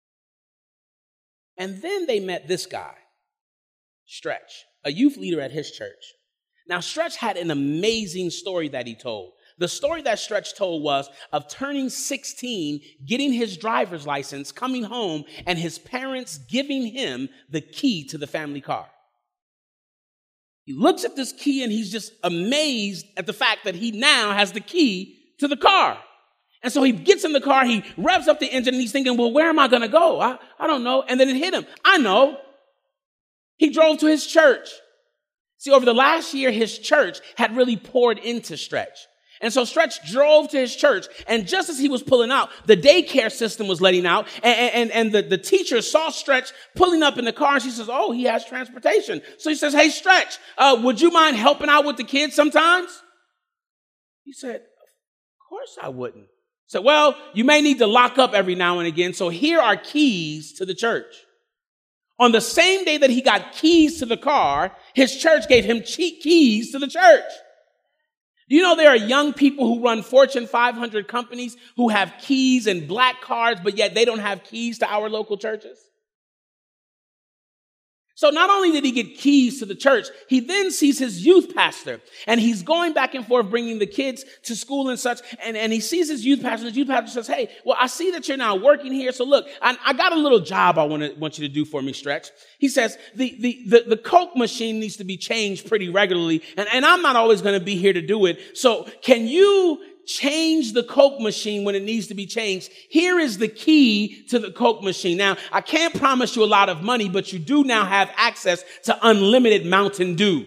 And then they met this guy, Stretch, a youth leader at his church. Now, Stretch had an amazing story that he told. The story that Stretch told was of turning sixteen, getting his driver's license, coming home, and his parents giving him the key to the family car. He looks at this key and he's just amazed at the fact that he now has the key to the car. And so he gets in the car, he revs up the engine, and he's thinking, well, where am I going to go? I, I don't know. And then it hit him. I know. He drove to his church. See, over the last year, his church had really poured into Stretch. And so Stretch drove to his church, and just as he was pulling out, the daycare system was letting out, and, and, and the, the teacher saw Stretch pulling up in the car, and she says, oh, he has transportation. So he says, hey, Stretch, uh, would you mind helping out with the kids sometimes? He said, of course I wouldn't. So, well, you may need to lock up every now and again, so here are keys to the church. On the same day that he got keys to the car, his church gave him cheap keys to the church. Do you know there are young people who run Fortune five hundred companies who have keys and black cards, but yet they don't have keys to our local churches? So not only did he get keys to the church, he then sees his youth pastor, and he's going back and forth bringing the kids to school and such, and, and he sees his youth pastor, and his youth pastor says, hey, well, I see that you're now working here, so look, I, I got a little job I want to want you to do for me, Stretch. He says, the, the, the, the Coke machine needs to be changed pretty regularly, and, and I'm not always going to be here to do it, so can you change the Coke machine when it needs to be changed? Here is the key to the Coke machine. Now, I can't promise you a lot of money, but you do now have access to unlimited Mountain Dew.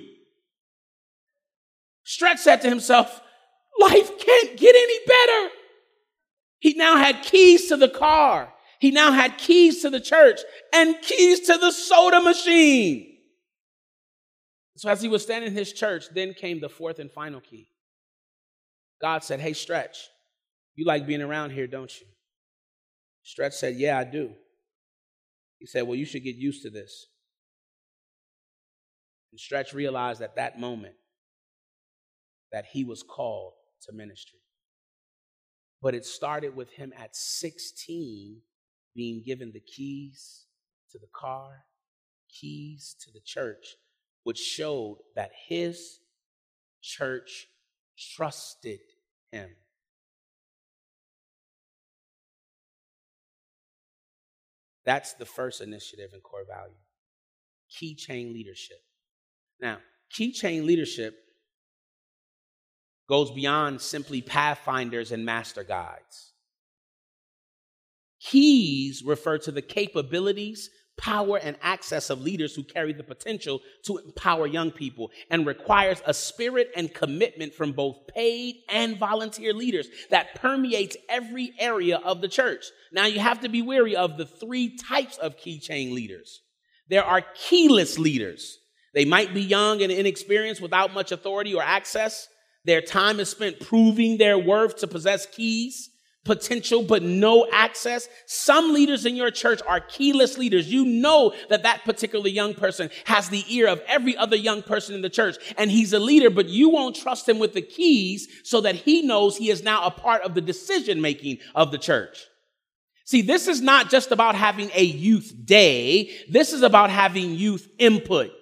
Stretch said to himself, life can't get any better. He now had keys to the car. He now had keys to the church and keys to the soda machine. So as he was standing in his church, then came the fourth and final key. God said, hey, Stretch, you like being around here, don't you? Stretch said, yeah, I do. He said, well, you should get used to this. And Stretch realized at that moment that he was called to ministry. But it started with him at sixteen being given the keys to the car, keys to the church, which showed that his church trusted him. That's the first initiative in core value. Key chain leadership. Now, key chain leadership goes beyond simply pathfinders and master guides. Keys refer to the capabilities, power, and access of leaders who carry the potential to empower young people, and requires a spirit and commitment from both paid and volunteer leaders that permeates every area of the church. Now, you have to be wary of the three types of key chain leaders. There are keyless leaders. They might be young and inexperienced without much authority or access. Their time is spent proving their worth to possess keys, potential, but no access. Some leaders in your church are keyless leaders. You know that that particular young person has the ear of every other young person in the church, and he's a leader, but you won't trust him with the keys so that he knows he is now a part of the decision-making of the church. See, this is not just about having a youth day. This is about having youth input.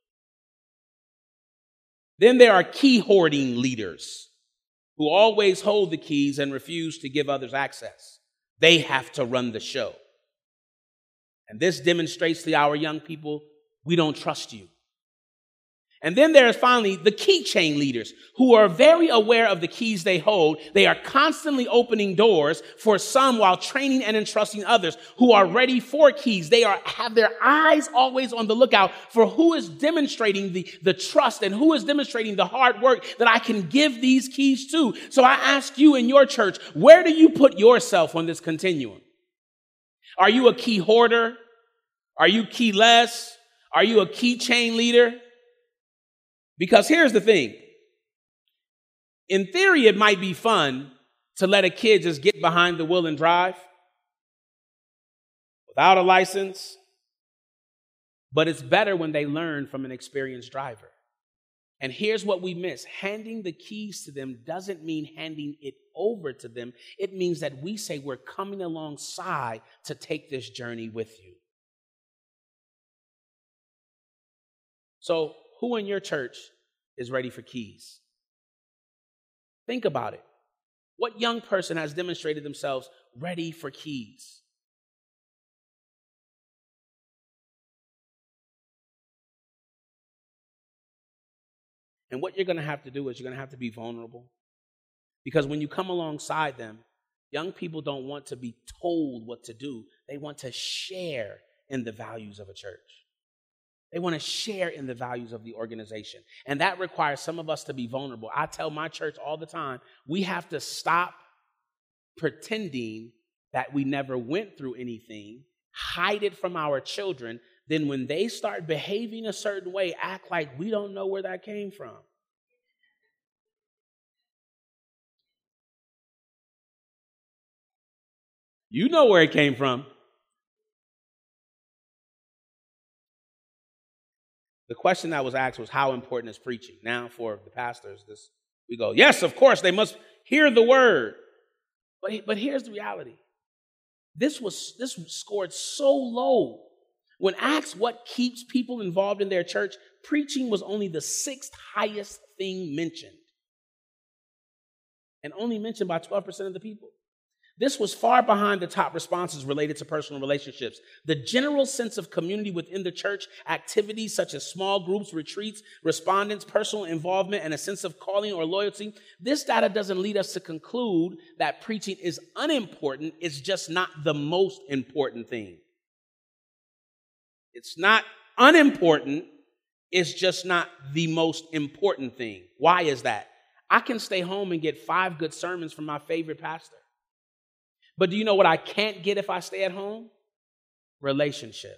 Then there are key hoarding leaders who always hold the keys and refuse to give others access. They have to run the show. And this demonstrates to our young people, we don't trust you. And then there is finally the key chain leaders who are very aware of the keys they hold. They are constantly opening doors for some while training and entrusting others who are ready for keys. They are have their eyes always on the lookout for who is demonstrating the, the trust and who is demonstrating the hard work that I can give these keys to. So I ask you in your church, where do you put yourself on this continuum? Are you a key hoarder? Are you keyless? Are you a key chain leader? Because here's the thing. In theory, it might be fun to let a kid just get behind the wheel and drive without a license. But it's better when they learn from an experienced driver. And here's what we miss. Handing the keys to them doesn't mean handing it over to them. It means that we say we're coming alongside to take this journey with you. So, who in your church is ready for keys? Think about it. What young person has demonstrated themselves ready for keys? And what you're going to have to do is you're going to have to be vulnerable. Because when you come alongside them, young people don't want to be told what to do. They want to share in the values of a church. They want to share in the values of the organization. And that requires some of us to be vulnerable. I tell my church all the time, we have to stop pretending that we never went through anything, hide it from our children. Then when they start behaving a certain way, act like we don't know where that came from. You know where it came from. The question that was asked was, how important is preaching? Now for the pastors, this we go, yes, of course, they must hear the word. But, but here's the reality. This was this scored so low When asked what keeps people involved in their church, preaching was only the sixth highest thing mentioned, and only mentioned by twelve percent of the people. This was far behind the top responses related to personal relationships. The general sense of community within the church, activities such as small groups, retreats, respondents, personal involvement, and a sense of calling or loyalty. This data doesn't lead us to conclude that preaching is unimportant. It's just not the most important thing. It's not unimportant. It's just not the most important thing. Why is that? I can stay home and get five good sermons from my favorite pastor. But do you know what I can't get if I stay at home? Relationship.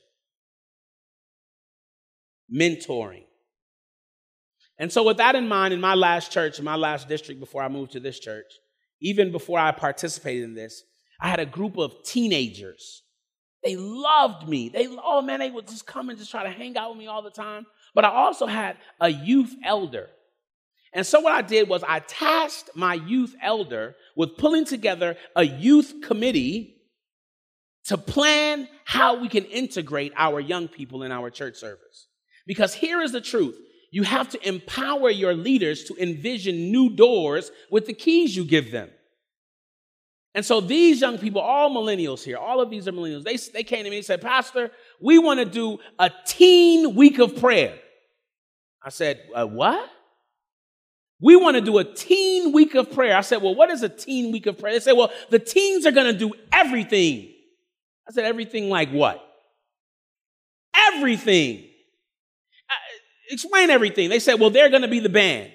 Mentoring. And so with that in mind, in my last church, in my last district before I moved to this church, even before I participated in this, I had a group of teenagers. They loved me. They, oh man, they would just come and just try to hang out with me all the time. But I also had a youth elder. And so what I did was I tasked my youth elder with pulling together a youth committee to plan how we can integrate our young people in our church service. Because here is the truth. You have to empower your leaders to envision new doors with the keys you give them. And so these young people, all millennials here, all of these are millennials, they, they came to me and said, Pastor, we want to do a teen week of prayer. I said, uh, what? We want to do a teen week of prayer. I said, well, what is a teen week of prayer? They said, well, the teens are going to do everything. I said, everything like what? Everything. Uh, explain everything. They said, well, they're going to be the band.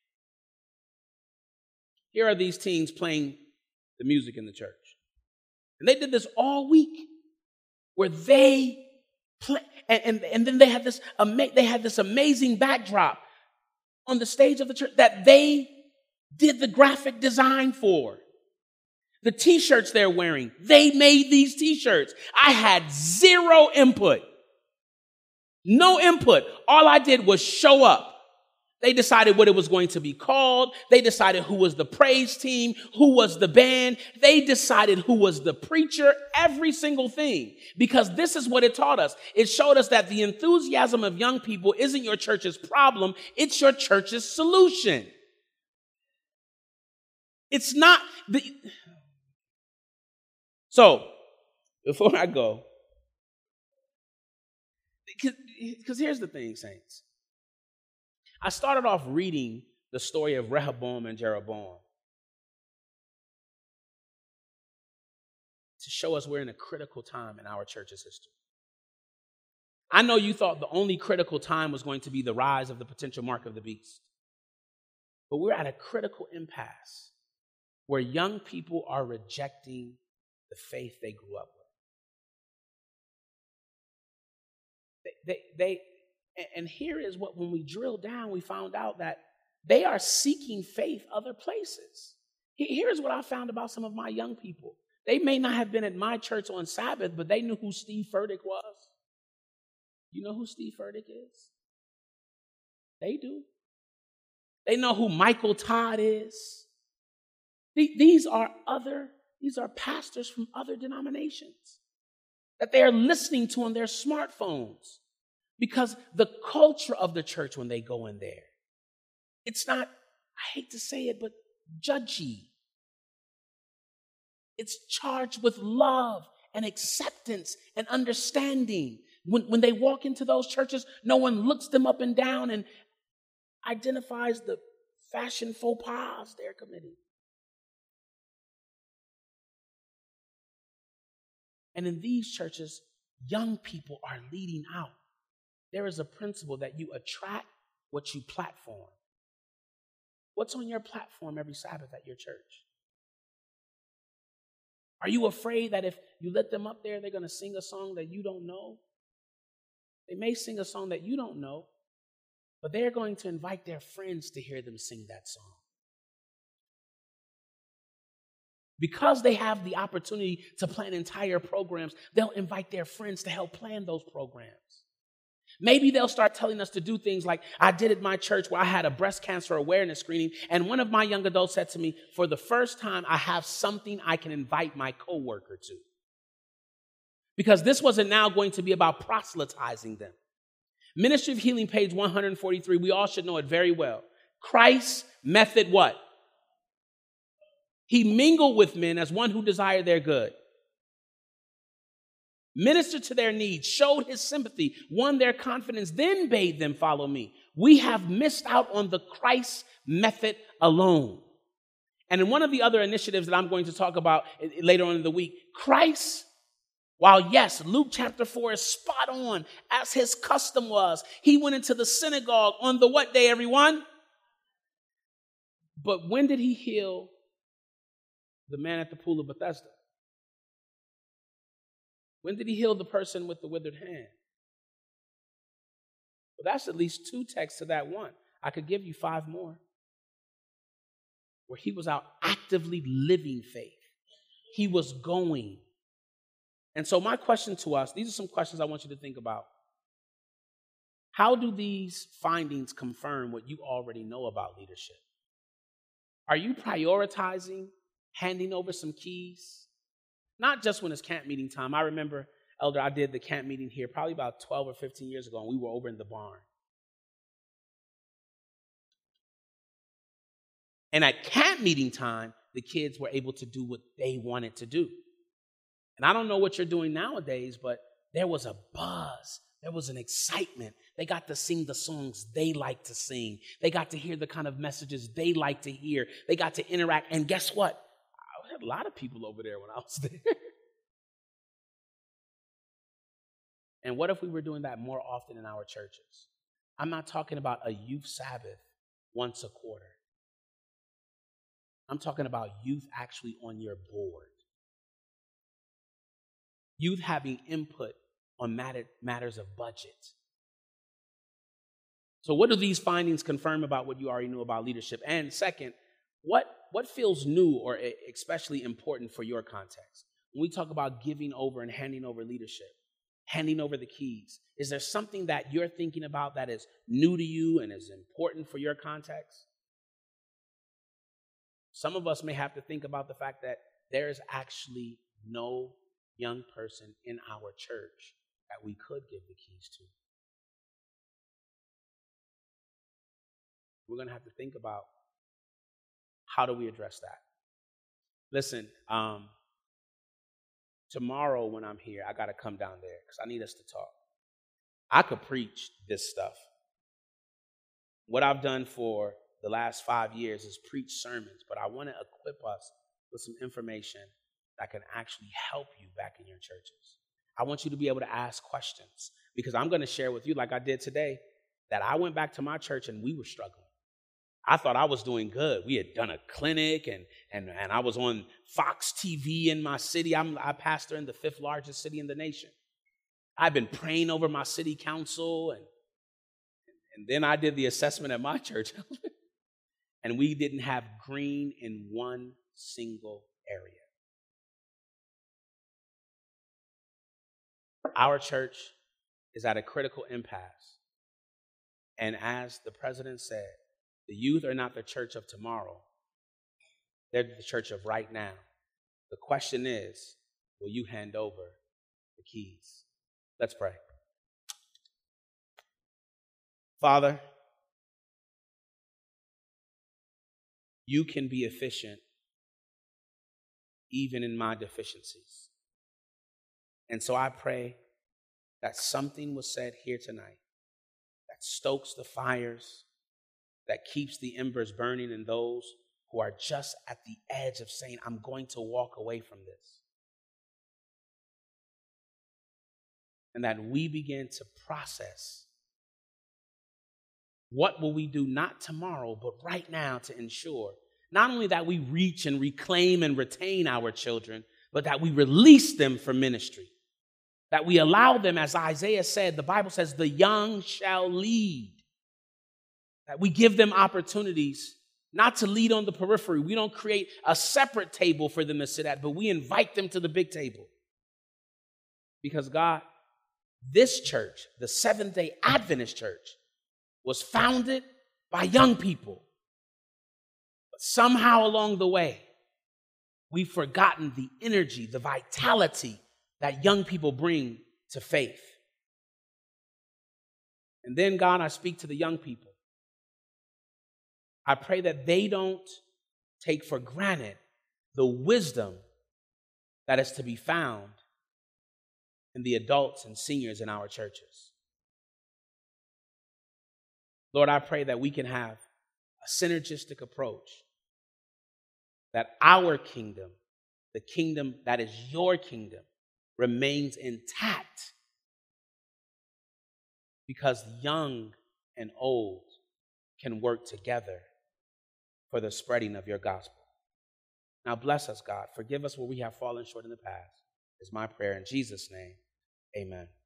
Here are these teens playing the music in the church. And they did this all week where they play. And, and, and then they had this, ama- they had this amazing backdrop on the stage of the church that they did the graphic design for. The t-shirts they're wearing, they made these t-shirts. I had zero input. No input. All I did was show up. They decided what it was going to be called. They decided who was the praise team, who was the band. They decided who was the preacher, every single thing. Because this is what it taught us. It showed us that the enthusiasm of young people isn't your church's problem. It's your church's solution. It's not the... So, before I go, because here's the thing, saints. I started off reading the story of Rehoboam and Jeroboam to show us we're in a critical time in our church's history. I know you thought the only critical time was going to be the rise of the potential mark of the beast. But we're at a critical impasse where young people are rejecting the faith they grew up with. They, they, they And here is what, when we drill down, we found out that they are seeking faith other places. Here's what I found about some of my young people. They may not have been at my church on Sabbath, but they knew who Steve Furtick was. You know who Steve Furtick is? They do. They know who Michael Todd is. These are other, these are pastors from other denominations that they are listening to on their smartphones. Because the culture of the church when they go in there, it's not, I hate to say it, but judgy. It's charged with love and acceptance and understanding. When, when they walk into those churches, no one looks them up and down and identifies the fashion faux pas they're committing. And in these churches, young people are leading out. There is a principle that you attract what you platform. What's on your platform every Sabbath at your church? Are you afraid that if you let them up there, they're going to sing a song that you don't know? They may sing a song that you don't know, but they're going to invite their friends to hear them sing that song. Because they have the opportunity to plan entire programs, they'll invite their friends to help plan those programs. Maybe they'll start telling us to do things like I did at my church where I had a breast cancer awareness screening, and one of my young adults said to me, for the first time, I have something I can invite my coworker to. Because this wasn't now going to be about proselytizing them. Ministry of Healing, page one forty-three, we all should know it very well. Christ's method what? He mingled with men as one who desired their good. Ministered to their needs, showed his sympathy, won their confidence, then bade them follow me. We have missed out on the Christ method alone. And in one of the other initiatives that I'm going to talk about later on in the week, Christ, while yes, Luke chapter four is spot on, as his custom was, he went into the synagogue on the what day, everyone? But when did he heal the man at the pool of Bethesda? When did he heal the person with the withered hand? Well, that's at least two texts to that one. I could give you five more. Where he was out actively living faith. He was going. And so my question to us, these are some questions I want you to think about. How do these findings confirm what you already know about leadership? Are you prioritizing handing over some keys? Not just when it's camp meeting time. I remember, Elder, I did the camp meeting here probably about twelve or fifteen years ago, and we were over in the barn. And at camp meeting time, the kids were able to do what they wanted to do. And I don't know what you're doing nowadays, but there was a buzz. There was an excitement. They got to sing the songs they like to sing. They got to hear the kind of messages they like to hear. They got to interact. And guess what? I had a lot of people over there when I was there. And what if we were doing that more often in our churches? I'm not talking about a youth Sabbath once a quarter. I'm talking about youth actually on your board. Youth having input on matter, matters of budget. So what do these findings confirm about what you already knew about leadership? And second, what, what feels new or especially important for your context? When we talk about giving over and handing over leadership, handing over the keys, is there something that you're thinking about that is new to you and is important for your context? Some of us may have to think about the fact that there is actually no young person in our church that we could give the keys to. We're going to have to think about how do we address that. Listen, um, tomorrow when I'm here, I got to come down there because I need us to talk. I could preach this stuff. What I've done for the last five years is preach sermons, but I want to equip us with some information that can actually help you back in your churches. I want you to be able to ask questions because I'm going to share with you, like I did today, that I went back to my church and we were struggling. I thought I was doing good. We had done a clinic and and, and I was on Fox T V in my city. I'm, I pastor in the fifth largest city in the nation. I've been praying over my city council and, and then I did the assessment at my church. And we didn't have green in one single area. Our church is at a critical impasse. And as the president said, the youth are not the church of tomorrow. They're the church of right now. The question is, will you hand over the keys? Let's pray. Father, you can be efficient even in my deficiencies. And so I pray that something was said here tonight that stokes the fires, that keeps the embers burning in those who are just at the edge of saying, I'm going to walk away from this. And that we begin to process what will we do not tomorrow, but right now to ensure not only that we reach and reclaim and retain our children, but that we release them for ministry. That we allow them, as Isaiah said, the Bible says, the young shall lead. That we give them opportunities not to lead on the periphery. We don't create a separate table for them to sit at, but we invite them to the big table. Because God, this church, the Seventh-day Adventist Church, was founded by young people. But somehow along the way, we've forgotten the energy, the vitality that young people bring to faith. And then, God, I speak to the young people. I pray that they don't take for granted the wisdom that is to be found in the adults and seniors in our churches. Lord, I pray that we can have a synergistic approach, that our kingdom, the kingdom that is your kingdom, remains intact because young and old can work together for the spreading of your gospel. Now bless us, God. Forgive us where we have fallen short in the past, is my prayer in Jesus' name. Amen.